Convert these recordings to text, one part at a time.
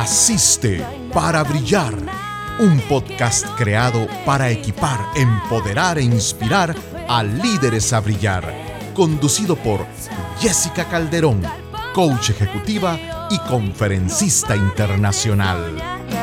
Naciste para brillar. Un podcast creado para equipar, empoderar e inspirar a líderes a brillar. Conducido por Jessica Calderón, coach ejecutiva y conferencista internacional.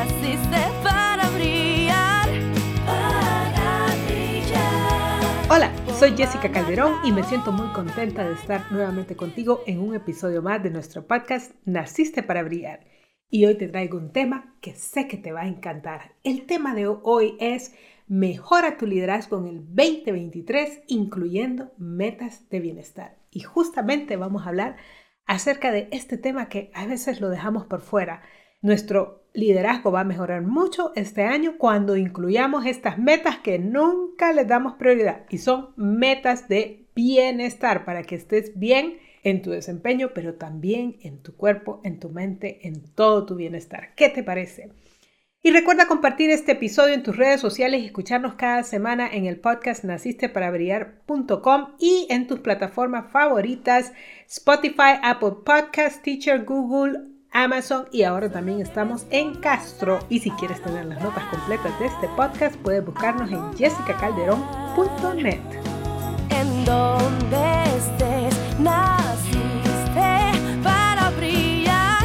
Hola, soy Jessica Calderón y me siento muy contenta de estar nuevamente contigo en un episodio más de nuestro podcast Naciste para brillar. Y hoy te traigo un tema que sé que te va a encantar. El tema de hoy es Mejora tu liderazgo en el 2023, incluyendo metas de bienestar. Y justamente vamos a hablar acerca de este tema que a veces lo dejamos por fuera. Nuestro liderazgo va a mejorar mucho este año cuando incluyamos estas metas que nunca les damos prioridad. Y son metas de bienestar para que estés bien en tu desempeño, pero también en tu cuerpo, en tu mente, en todo tu bienestar. ¿Qué te parece? Y recuerda compartir este episodio en tus redes sociales y escucharnos cada semana en el podcast nacisteparaBrillar.com y en tus plataformas favoritas, Spotify, Apple Podcasts, Teacher, Google, Amazon y ahora también estamos en Castro. Y si quieres tener las notas completas de este podcast, puedes buscarnos en jessicacalderon.net. En donde estés, naciste para brillar,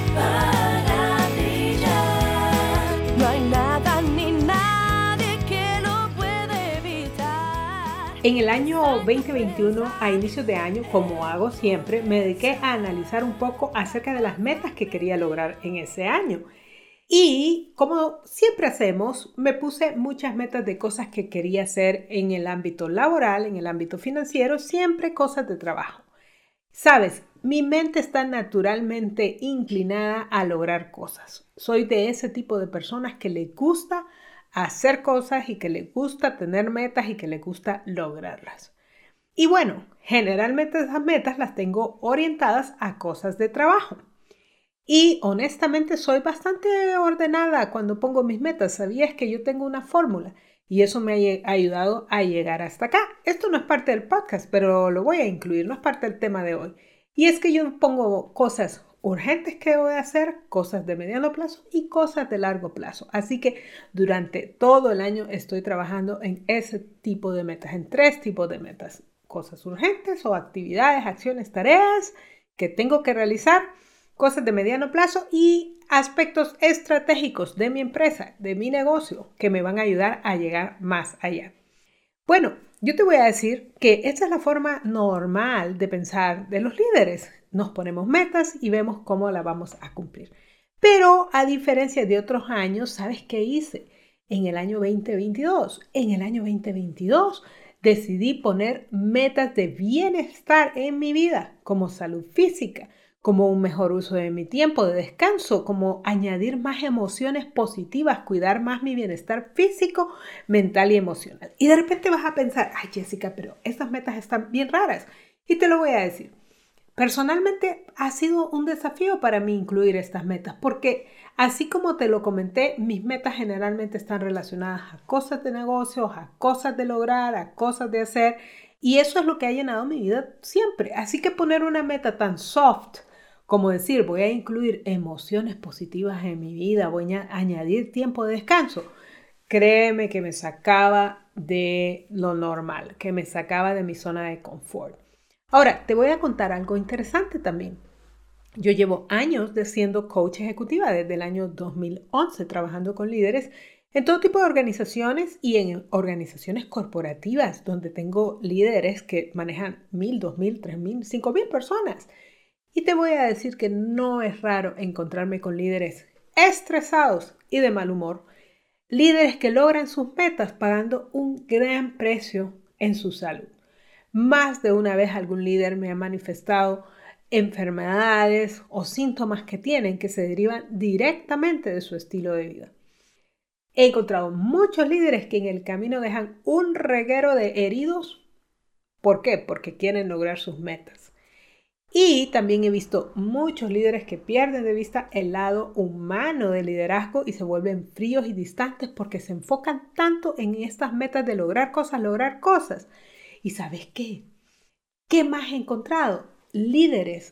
para brillar. No hay nada ni nadie que lo puede evitar. En el año 2021, a inicios de año, como hago siempre, me dediqué a analizar un poco acerca de las metas que quería lograr en ese año. Y como siempre hacemos, me puse muchas metas de cosas que quería hacer en el ámbito laboral, en el ámbito financiero, siempre cosas de trabajo. Sabes, mi mente está naturalmente inclinada a lograr cosas. Soy de ese tipo de personas que le gusta hacer cosas y que le gusta tener metas y que le gusta lograrlas. Y bueno, generalmente esas metas las tengo orientadas a cosas de trabajo. Y honestamente soy bastante ordenada cuando pongo mis metas. ¿Sabías que yo tengo una fórmula? Y eso me ha ayudado a llegar hasta acá. Esto no es parte del podcast, pero lo voy a incluir, no es parte del tema de hoy. Y es que yo pongo cosas urgentes que voy a hacer, cosas de mediano plazo y cosas de largo plazo. Así que durante todo el año estoy trabajando en ese tipo de metas, en 3 tipos de metas. Cosas urgentes o actividades, acciones, tareas que tengo que realizar, cosas de mediano plazo y aspectos estratégicos de mi empresa, de mi negocio, que me van a ayudar a llegar más allá. Bueno, yo te voy a decir que esta es la forma normal de pensar de los líderes. Nos ponemos metas y vemos cómo las vamos a cumplir. Pero a diferencia de otros años, ¿sabes qué hice? En el año 2022, decidí poner metas de bienestar en mi vida, como salud física, como un mejor uso de mi tiempo de descanso, como añadir más emociones positivas, cuidar más mi bienestar físico, mental y emocional. Y de repente vas a pensar, ay Jessica, pero estas metas están bien raras. Y te lo voy a decir. Personalmente ha sido un desafío para mí incluir estas metas, porque así como te lo comenté, mis metas generalmente están relacionadas a cosas de negocios, a cosas de lograr, a cosas de hacer, y eso es lo que ha llenado mi vida siempre. Así que poner una meta tan soft, como decir, voy a incluir emociones positivas en mi vida, voy a añadir tiempo de descanso. Créeme que me sacaba de lo normal, que me sacaba de mi zona de confort. Ahora, te voy a contar algo interesante también. Yo llevo años siendo coach ejecutiva desde el año 2011, trabajando con líderes en todo tipo de organizaciones y en organizaciones corporativas, donde tengo líderes que manejan 1,000, 2,000, 3,000, 5,000 personas. Y te voy a decir que no es raro encontrarme con líderes estresados y de mal humor. Líderes que logran sus metas pagando un gran precio en su salud. Más de una vez algún líder me ha manifestado enfermedades o síntomas que tienen que se derivan directamente de su estilo de vida. He encontrado muchos líderes que en el camino dejan un reguero de heridos. ¿Por qué? Porque quieren lograr sus metas. Y también he visto muchos líderes que pierden de vista el lado humano del liderazgo y se vuelven fríos y distantes porque se enfocan tanto en estas metas de lograr cosas. ¿Y sabes qué? ¿Qué más he encontrado? Líderes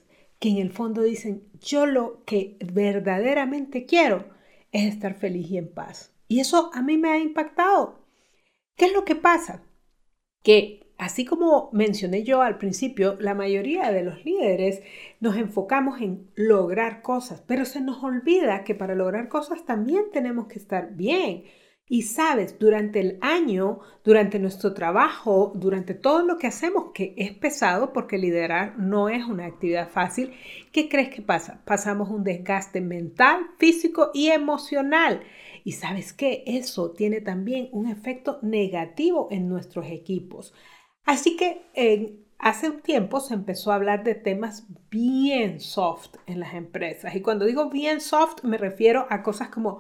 que en el fondo dicen, yo lo que verdaderamente quiero es estar feliz y en paz. Y eso a mí me ha impactado. ¿Qué es lo que pasa? Que así como mencioné yo al principio, la mayoría de los líderes nos enfocamos en lograr cosas, pero se nos olvida que para lograr cosas también tenemos que estar bien. Y sabes, durante el año, durante nuestro trabajo, durante todo lo que hacemos, que es pesado porque liderar no es una actividad fácil, ¿qué crees que pasa? Pasamos un desgaste mental, físico y emocional. Y ¿sabes qué? Eso tiene también un efecto negativo en nuestros equipos. Así que hace un tiempo se empezó a hablar de temas bien soft en las empresas. Y cuando digo bien soft me refiero a cosas como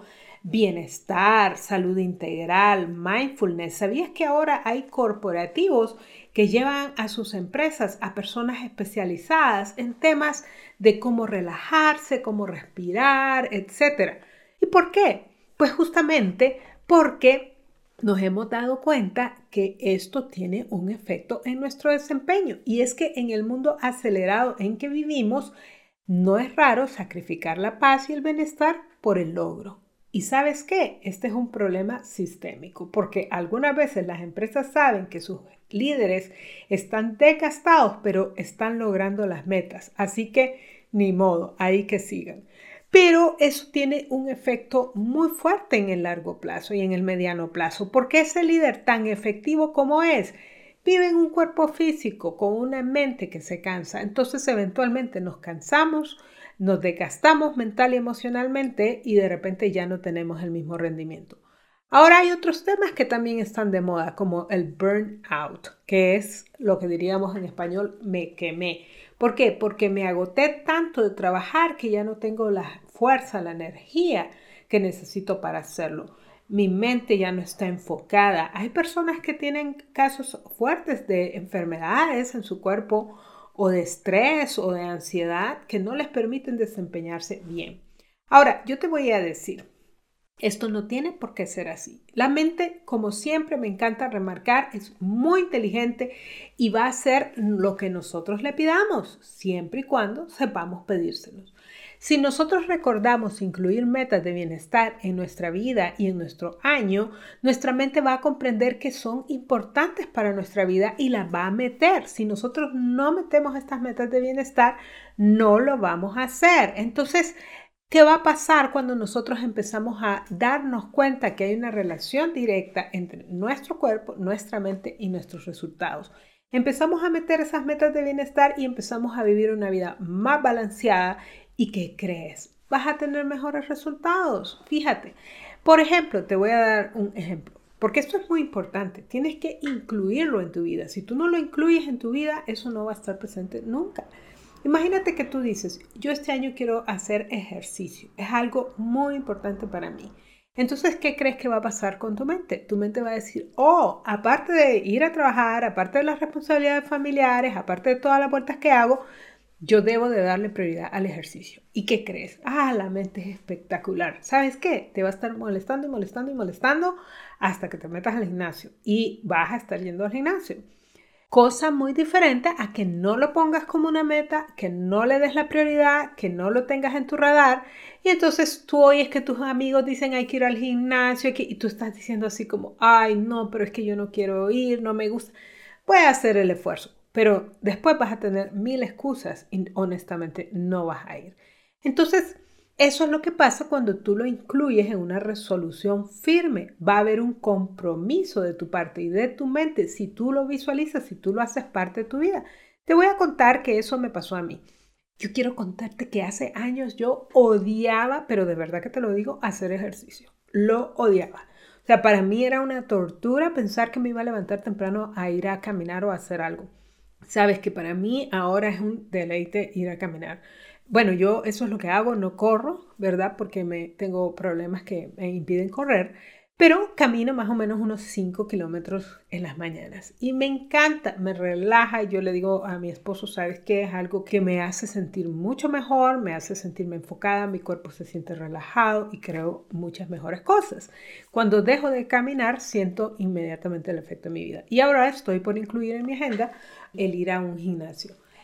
bienestar, salud integral, mindfulness. ¿Sabías que ahora hay corporativos que llevan a sus empresas a personas especializadas en temas de cómo relajarse, cómo respirar, etcétera? ¿Y por qué? Pues justamente porque nos hemos dado cuenta que esto tiene un efecto en nuestro desempeño. Y es que en el mundo acelerado en que vivimos, no es raro sacrificar la paz y el bienestar por el logro. ¿Y sabes qué? Este es un problema sistémico, porque algunas veces las empresas saben que sus líderes están desgastados, pero están logrando las metas. Así que ni modo, ahí que sigan. Pero eso tiene un efecto muy fuerte en el largo plazo y en el mediano plazo, porque ese líder tan efectivo como es, vive en un cuerpo físico con una mente que se cansa. Entonces eventualmente nos cansamos, nos desgastamos mental y emocionalmente y de repente ya no tenemos el mismo rendimiento. Ahora hay otros temas que también están de moda, como el burnout, que es lo que diríamos en español, me quemé. ¿Por qué? Porque me agoté tanto de trabajar que ya no tengo la fuerza, la energía que necesito para hacerlo. Mi mente ya no está enfocada. Hay personas que tienen casos fuertes de enfermedades en su cuerpo o de estrés o de ansiedad que no les permiten desempeñarse bien. Ahora, yo te voy a decir, esto no tiene por qué ser así. La mente, como siempre me encanta remarcar, es muy inteligente y va a hacer lo que nosotros le pidamos, siempre y cuando sepamos pedírselos. Si nosotros recordamos incluir metas de bienestar en nuestra vida y en nuestro año, nuestra mente va a comprender que son importantes para nuestra vida y las va a meter. Si nosotros no metemos estas metas de bienestar, no lo vamos a hacer. Entonces, ¿qué va a pasar cuando nosotros empezamos a darnos cuenta que hay una relación directa entre nuestro cuerpo, nuestra mente y nuestros resultados? Empezamos a meter esas metas de bienestar y empezamos a vivir una vida más balanceada. ¿Y qué crees? Vas a tener mejores resultados. Fíjate, por ejemplo, te voy a dar un ejemplo, porque esto es muy importante. Tienes que incluirlo en tu vida. Si tú no lo incluyes en tu vida, eso no va a estar presente nunca. Imagínate que tú dices, yo este año quiero hacer ejercicio. Es algo muy importante para mí. Entonces, ¿qué crees que va a pasar con tu mente? Tu mente va a decir, aparte de ir a trabajar, aparte de las responsabilidades familiares, aparte de todas las vueltas que hago, yo debo de darle prioridad al ejercicio. ¿Y qué crees? La mente es espectacular. ¿Sabes qué? Te va a estar molestando y molestando y molestando hasta que te metas al gimnasio. Y vas a estar yendo al gimnasio. Cosa muy diferente a que no lo pongas como una meta, que no le des la prioridad, que no lo tengas en tu radar. Y entonces tú oyes que tus amigos dicen hay que ir al gimnasio y tú estás diciendo así como, no, pero es que yo no quiero ir, no me gusta. Voy a hacer el esfuerzo. Pero después vas a tener 1000 excusas y honestamente no vas a ir. Entonces, eso es lo que pasa cuando tú lo incluyes en una resolución firme. Va a haber un compromiso de tu parte y de tu mente si tú lo visualizas, si tú lo haces parte de tu vida. Te voy a contar que eso me pasó a mí. Yo quiero contarte que hace años yo odiaba, pero de verdad que te lo digo, hacer ejercicio. Lo odiaba. O sea, para mí era una tortura pensar que me iba a levantar temprano a ir a caminar o a hacer algo. Sabes que para mí ahora es un deleite ir a caminar. Bueno, yo eso es lo que hago, no corro, ¿verdad? Porque tengo problemas que me impiden correr, pero camino más o menos unos 5 kilómetros en las mañanas. Y me encanta, me relaja. Y yo le digo a mi esposo, ¿sabes qué? Es algo que me hace sentir mucho mejor, me hace sentirme enfocada, mi cuerpo se siente relajado y creo muchas mejores cosas. Cuando dejo de caminar, siento inmediatamente el efecto en mi vida. Y ahora estoy por incluir en mi agenda el ir a un gimnasio.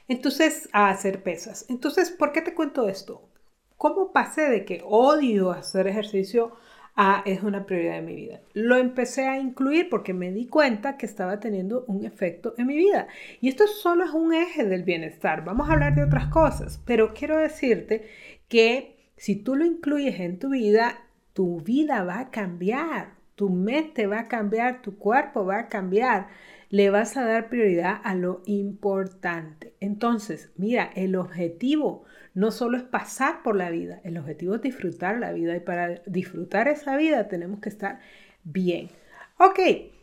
Entonces, a hacer pesas. Entonces, ¿por qué te cuento esto? ¿Cómo pasé de que odio hacer ejercicio a es una prioridad de mi vida? Lo empecé a incluir porque me di cuenta que estaba teniendo un efecto en mi vida. Y esto solo es un eje del bienestar. Vamos a hablar de otras cosas, pero quiero decirte que si tú lo incluyes en tu vida va a cambiar. Tu mente va a cambiar, tu cuerpo va a cambiar. Le vas a dar prioridad a lo importante. Entonces, mira, el objetivo no solo es pasar por la vida, el objetivo es disfrutar la vida y para disfrutar esa vida tenemos que estar bien. Ok,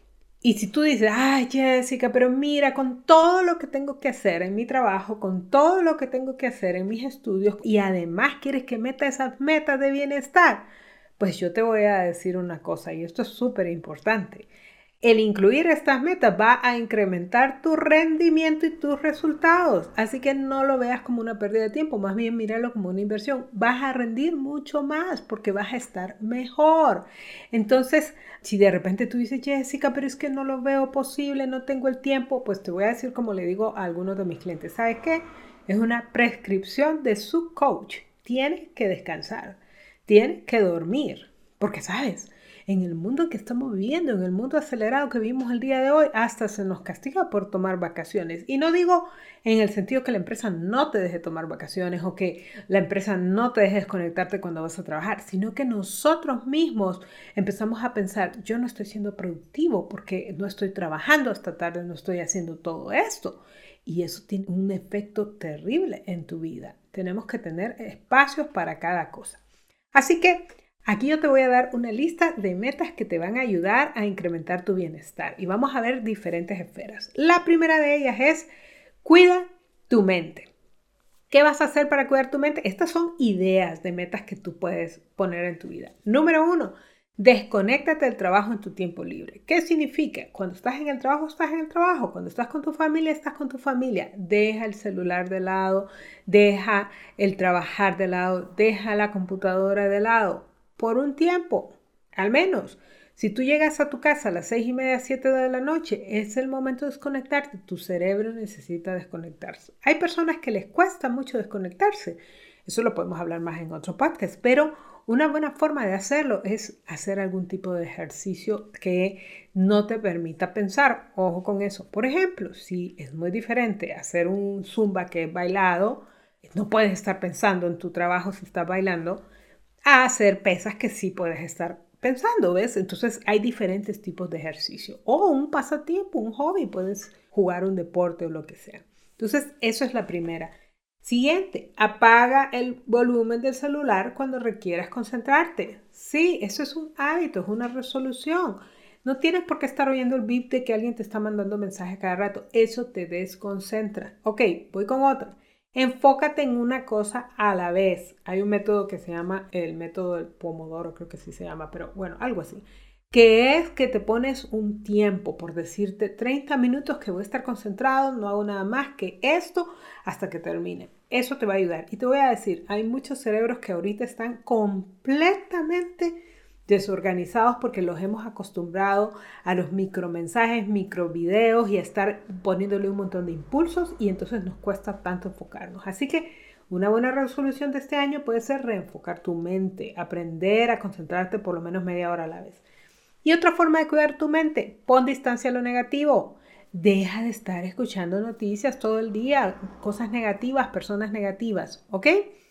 y si tú dices, ay Jessica, pero mira, con todo lo que tengo que hacer en mi trabajo, con todo lo que tengo que hacer en mis estudios y además quieres que meta esas metas de bienestar, pues yo te voy a decir una cosa y esto es súper importante. El incluir estas metas va a incrementar tu rendimiento y tus resultados. Así que no lo veas como una pérdida de tiempo, más bien míralo como una inversión. Vas a rendir mucho más porque vas a estar mejor. Entonces, si de repente tú dices, Jessica, pero es que no lo veo posible, no tengo el tiempo, pues te voy a decir como le digo a algunos de mis clientes. ¿Sabes qué? Es una prescripción de su coach. Tienes que descansar, tienes que dormir, porque sabes, en el mundo que estamos viviendo, en el mundo acelerado que vivimos el día de hoy, hasta se nos castiga por tomar vacaciones. Y no digo en el sentido que la empresa no te deje tomar vacaciones o que la empresa no te deje desconectarte cuando vas a trabajar, sino que nosotros mismos empezamos a pensar, yo no estoy siendo productivo porque no estoy trabajando hasta tarde, no estoy haciendo todo esto. Y eso tiene un efecto terrible en tu vida. Tenemos que tener espacios para cada cosa. Así que aquí yo te voy a dar una lista de metas que te van a ayudar a incrementar tu bienestar y vamos a ver diferentes esferas. La primera de ellas es cuida tu mente. ¿Qué vas a hacer para cuidar tu mente? Estas son ideas de metas que tú puedes poner en tu vida. Número 1, desconéctate del trabajo en tu tiempo libre. ¿Qué significa? Cuando estás en el trabajo, estás en el trabajo. Cuando estás con tu familia, estás con tu familia. Deja el celular de lado, deja el trabajar de lado, deja la computadora de lado. Por un tiempo, al menos. Si tú llegas a tu casa a las 6:30, 7 de la noche, es el momento de desconectarte. Tu cerebro necesita desconectarse. Hay personas que les cuesta mucho desconectarse. Eso lo podemos hablar más en otro podcast. Pero una buena forma de hacerlo es hacer algún tipo de ejercicio que no te permita pensar. Ojo con eso. Por ejemplo, si es muy diferente hacer un zumba que es bailado, no puedes estar pensando en tu trabajo si estás bailando, a hacer pesas que sí puedes estar pensando, ¿ves? Entonces hay diferentes tipos de ejercicio. O un pasatiempo, un hobby, puedes jugar un deporte o lo que sea. Entonces, eso es la primera. Siguiente, apaga el volumen del celular cuando requieras concentrarte. Sí, eso es un hábito, es una resolución. No tienes por qué estar oyendo el bip de que alguien te está mandando mensajes cada rato. Eso te desconcentra. Ok, voy con otra. Enfócate en una cosa a la vez. Hay un método que se llama el método del pomodoro, creo que sí se llama, pero bueno, algo así. Que es que te pones un tiempo, por decirte 30 minutos que voy a estar concentrado, no hago nada más que esto hasta que termine. Eso te va a ayudar. Y te voy a decir, hay muchos cerebros que ahorita están completamente desorganizados porque los hemos acostumbrado a los micromensajes, microvideos y a estar poniéndole un montón de impulsos y entonces nos cuesta tanto enfocarnos. Así que una buena resolución de este año puede ser reenfocar tu mente, aprender a concentrarte por lo menos media hora a la vez. Y otra forma de cuidar tu mente, pon distancia a lo negativo. Deja de estar escuchando noticias todo el día, cosas negativas, personas negativas, ¿ok?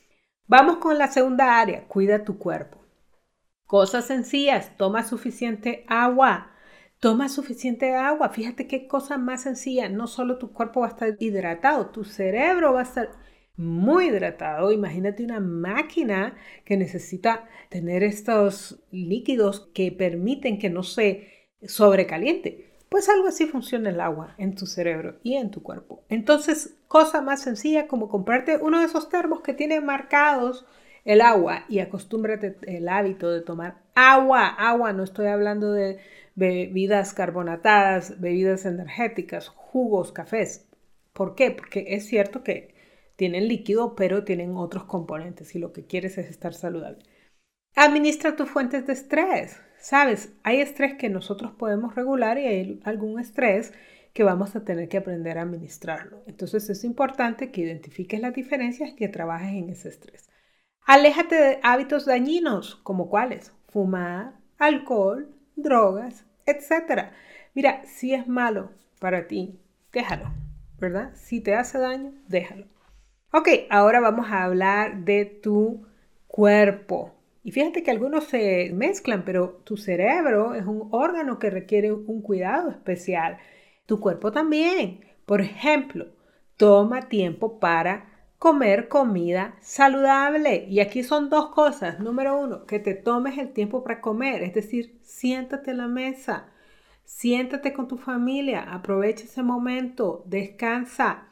Vamos con la segunda área, cuida tu cuerpo. Cosas sencillas, toma suficiente agua. Toma suficiente agua. Fíjate qué cosa más sencilla. No solo tu cuerpo va a estar hidratado, tu cerebro va a estar muy hidratado. Imagínate una máquina que necesita tener estos líquidos que permiten que no se sobrecaliente. Pues algo así funciona el agua en tu cerebro y en tu cuerpo. Entonces, cosa más sencilla como comprarte uno de esos termos que tiene marcados el agua y acostúmbrate el hábito de tomar agua. No estoy hablando de bebidas carbonatadas, bebidas energéticas, jugos, cafés. ¿Por qué? Porque es cierto que tienen líquido, pero tienen otros componentes y lo que quieres es estar saludable. Administra tus fuentes de estrés. ¿Sabes? Hay estrés que nosotros podemos regular y hay algún estrés que vamos a tener que aprender a administrarlo. Entonces es importante que identifiques las diferencias y que trabajes en ese estrés. Aléjate de hábitos dañinos, como cuáles: fumar, alcohol, drogas, etc. Mira, si es malo para ti, déjalo, ¿verdad? Si te hace daño, déjalo. Ok, ahora vamos a hablar de tu cuerpo. Y fíjate que algunos se mezclan, pero tu cerebro es un órgano que requiere un cuidado especial. Tu cuerpo también. Por ejemplo, toma tiempo para comer comida saludable. Y aquí son dos cosas. Número uno, que te tomes el tiempo para comer. Es decir, siéntate en la mesa. Siéntate con tu familia. Aprovecha ese momento. Descansa.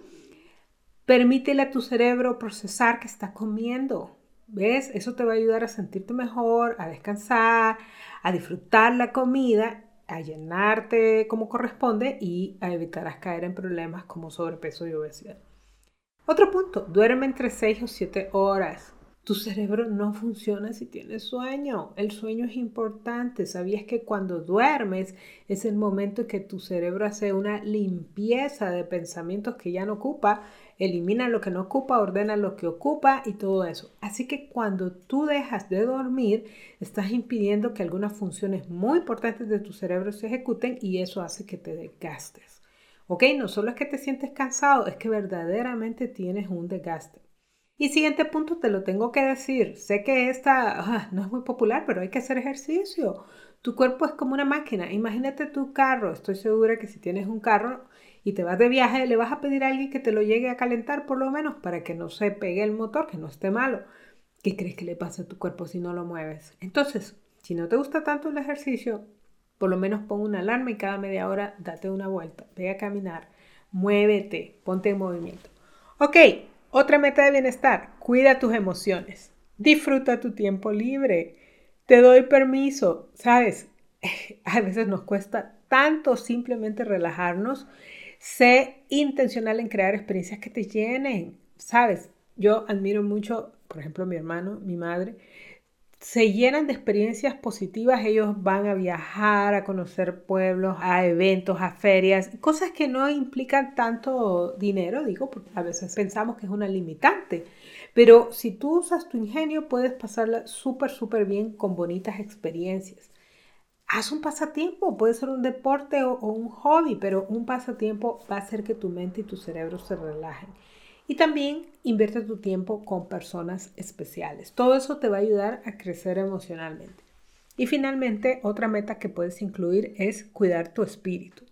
Permítele a tu cerebro procesar que estás comiendo. ¿Ves? Eso te va a ayudar a sentirte mejor, a descansar, a disfrutar la comida, a llenarte como corresponde y a evitar caer en problemas como sobrepeso y obesidad. Otro punto, duerme entre 6 o 7 horas. Tu cerebro no funciona si tienes sueño. El sueño es importante. ¿Sabías que cuando duermes es el momento en que tu cerebro hace una limpieza de pensamientos que ya no ocupa? Elimina lo que no ocupa, ordena lo que ocupa y todo eso. Así que cuando tú dejas de dormir, estás impidiendo que algunas funciones muy importantes de tu cerebro se ejecuten y eso hace que te desgastes. ¿Ok? No solo es que te sientes cansado, es que verdaderamente tienes un desgaste. Y siguiente punto, te lo tengo que decir. Sé que esta no es muy popular, pero hay que hacer ejercicio. Tu cuerpo es como una máquina. Imagínate tu carro. Estoy segura que si tienes un carro y te vas de viaje, le vas a pedir a alguien que te lo llegue a calentar por lo menos para que no se pegue el motor, que no esté malo. ¿Qué crees que le pasa a tu cuerpo si no lo mueves? Entonces, si no te gusta tanto el ejercicio, por lo menos pon una alarma y cada media hora date una vuelta. Ve a caminar, muévete, ponte en movimiento. Ok. Otra meta de bienestar, cuida tus emociones, disfruta tu tiempo libre, te doy permiso, ¿sabes? A veces nos cuesta tanto simplemente relajarnos. Sé intencional en crear experiencias que te llenen, ¿sabes? Yo admiro mucho, por ejemplo, mi hermano, mi madre, se llenan de experiencias positivas. Ellos van a viajar, a conocer pueblos, a eventos, a ferias, cosas que no implican tanto dinero, digo, porque a veces pensamos que es una limitante. Pero si tú usas tu ingenio, puedes pasarla súper bien con bonitas experiencias. Haz un pasatiempo, puede ser un deporte o un hobby, pero un pasatiempo va a hacer que tu mente y tu cerebro se relajen. Y también invierte tu tiempo con personas especiales. Todo eso te va a ayudar a crecer emocionalmente. Y finalmente, otra meta que puedes incluir es cuidar tu espíritu.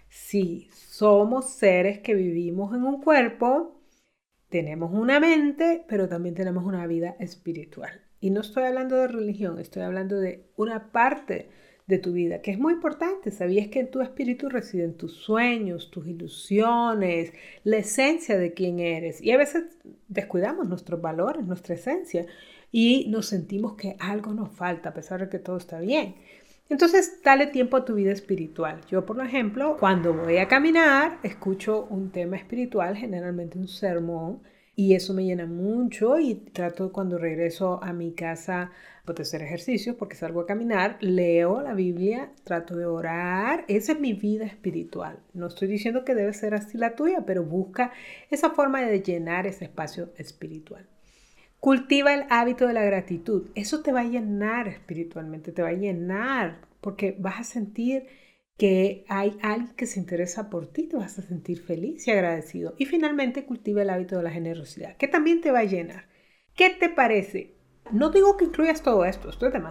Sí, somos seres que vivimos en un cuerpo, tenemos una mente, pero también tenemos una vida espiritual. Y no estoy hablando de religión, estoy hablando de una parte de tu vida, que es muy importante. ¿Sabías que en tu espíritu residen tus sueños, tus ilusiones, la esencia de quién eres? Y a veces descuidamos nuestros valores, nuestra esencia, y nos sentimos que algo nos falta, a pesar de que todo está bien. Entonces, dale tiempo a tu vida espiritual. Yo, por ejemplo, cuando voy a caminar, escucho un tema espiritual, generalmente un sermón, y eso me llena mucho y trato cuando regreso a mi casa de hacer ejercicios porque salgo a caminar, leo la Biblia, trato de orar. Esa es mi vida espiritual. No estoy diciendo que debe ser así la tuya, pero busca esa forma de llenar ese espacio espiritual. Cultiva el hábito de la gratitud. Eso te va a llenar espiritualmente, te va a llenar porque vas a sentir que hay alguien que se interesa por ti, te vas a sentir feliz y agradecido. Y finalmente cultiva el hábito de la generosidad, que también te va a llenar. ¿Qué te parece? No digo que incluyas todo esto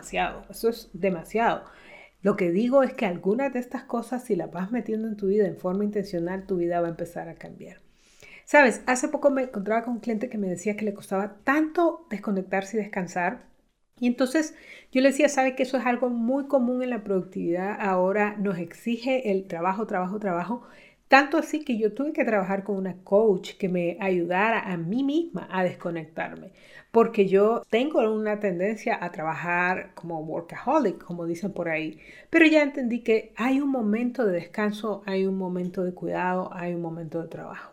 es demasiado. Lo que digo es que algunas de estas cosas, si las vas metiendo en tu vida en forma intencional, tu vida va a empezar a cambiar. Sabes, hace poco me encontraba con un cliente que me decía que le costaba tanto desconectarse y descansar. Y entonces yo le decía, ¿sabe que eso es algo muy común en la productividad? Ahora nos exige el trabajo. Tanto así que yo tuve que trabajar con una coach que me ayudara a mí misma a desconectarme. Porque yo tengo una tendencia a trabajar como workaholic, como dicen por ahí. Pero ya entendí que hay un momento de descanso, hay un momento de cuidado, hay un momento de trabajo.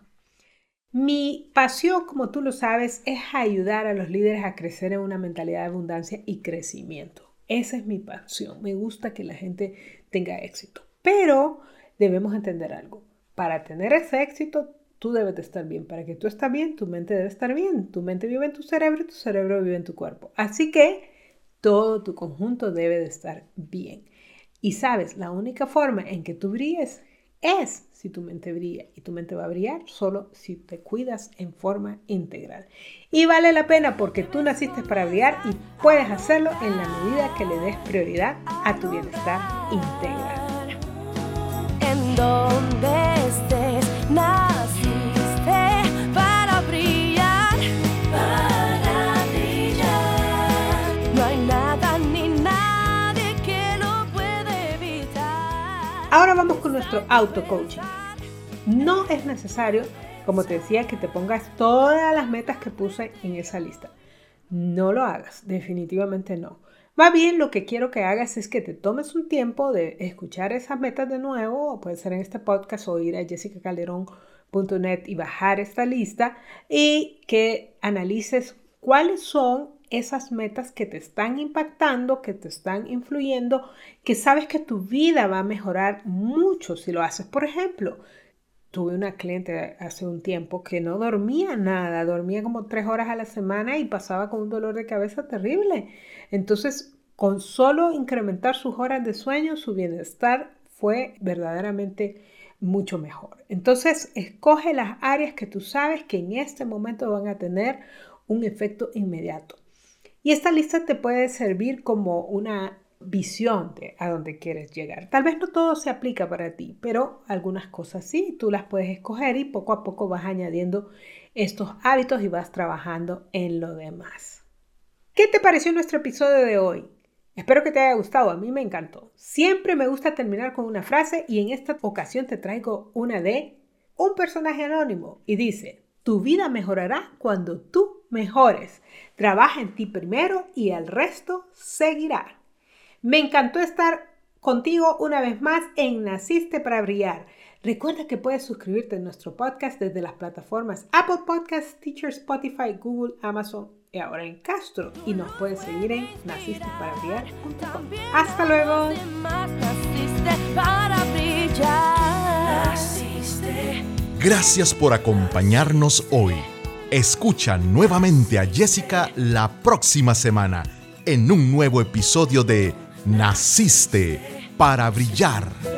Mi pasión, como tú lo sabes, es ayudar a los líderes a crecer en una mentalidad de abundancia y crecimiento. Esa es mi pasión. Me gusta que la gente tenga éxito. Pero debemos entender algo. para tener ese éxito, tú debes de estar bien. Para que tú estés bien, tu mente debe estar bien. Tu mente vive en tu cerebro y tu cerebro vive en tu cuerpo. Así que todo tu conjunto debe de estar bien. Y sabes, la única forma en que tú brilles es si tu mente brilla. Y tu mente va a brillar solo si te cuidas en forma integral. Y vale la pena porque tú naciste para brillar y puedes hacerlo en la medida que le des prioridad a tu bienestar integral. En donde estés, naciste para brillar, para brillar. No hay nada ni nadie que lo pueda evitar. Ahora vamos con nuestro auto-coaching. No es necesario, como te decía, que te pongas todas las metas que puse en esa lista. No lo hagas, definitivamente no. Más bien lo que quiero que hagas es que te tomes un tiempo de escuchar esas metas de nuevo, o puede ser en este podcast o ir a jessicacalderon.net y bajar esta lista y que analices cuáles son esas metas que te están impactando, que te están influyendo, que sabes que tu vida va a mejorar mucho si lo haces. Por ejemplo, tuve una cliente hace un tiempo que no dormía nada, dormía como 3 horas a la semana y pasaba con un dolor de cabeza terrible. Entonces, con solo incrementar sus horas de sueño, su bienestar fue verdaderamente mucho mejor. Entonces, escoge las áreas que tú sabes que en este momento van a tener un efecto inmediato. Y esta lista te puede servir como una visión de a dónde quieres llegar. Tal vez no todo se aplica para ti, pero algunas cosas sí, tú las puedes escoger y poco a poco vas añadiendo estos hábitos y vas trabajando en lo demás. ¿Qué te pareció nuestro episodio de hoy? Espero que te haya gustado, a mí me encantó. Siempre me gusta terminar con una frase y en esta ocasión te traigo una de un personaje anónimo y dice: tu vida mejorará cuando tú mejores. Trabaja en ti primero y el resto seguirá. Me encantó estar contigo una vez más en Naciste para Brillar. Recuerda que puedes suscribirte a nuestro podcast desde las plataformas Apple Podcasts, Stitcher, Spotify, Google, Amazon y ahora en Castro. Y nos puedes seguir en nacisteparabrillar.com. ¡Hasta luego! Naciste para brillar. Naciste. Gracias por acompañarnos hoy. Escucha nuevamente a Jessica la próxima semana en un nuevo episodio de Naciste para Brillar.